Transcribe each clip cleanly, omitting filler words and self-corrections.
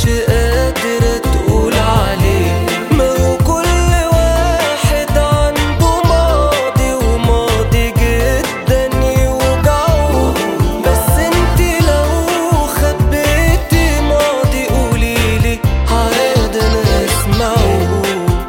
قادرة تقول عليه. ما هو كل واحد عنده ماضي، وماضي جدا يوجعه، بس انتي لو خبيتي ماضي قوليلي عادي انا اسمعه.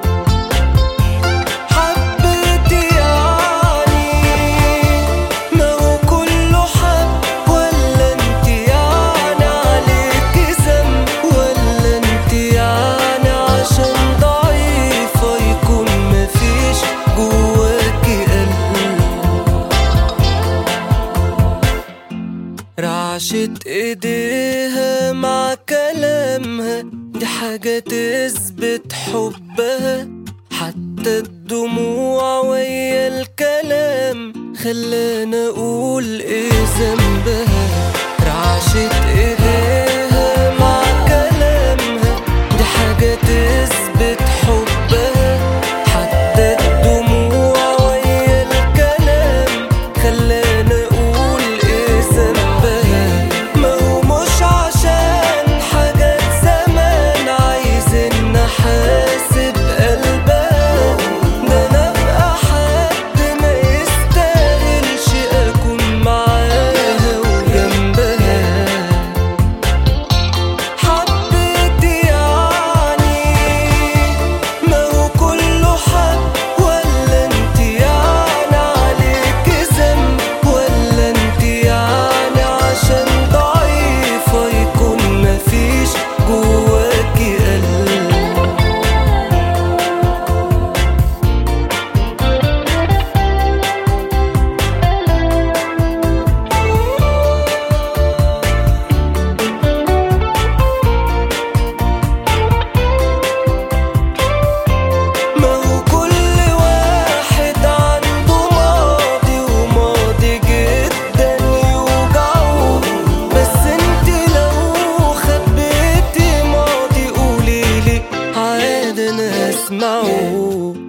حبيتي يعني ما هو كله حب، ولا انتي يعني عليكي ذنب، ولا انتي يعني عشان ضعيفة يكون مفيش جواكي قلب. رعشة ايديها مع كلامها دي حاجة تثبت حبها، حتى الدموع ويا الكلام خلانا اقول ايه ذنبها. رعشة ايديها مع كلامها دي حاجة تثبت حبها، حتى الدموع ويا الكلام خلانا اقول ايه ذنبها. ما هو مش عشان حاجات زمان عايزين نحاسب قلبها، ده انا ابقى حد ما يستاهلش اكون معاها وجنبها. حبيتي يعني ما هو كله حب، ولا انتي يعني عليكي ذنب، ولا انتي يعني عشان ضعيفة يكون مفيش جواكي قلب. ما هو كل واحد عنده ماضي، وماضي جدا يوجعه، بس انتي لو خبيتي ماضي قوليلي عادي انا اسمعه.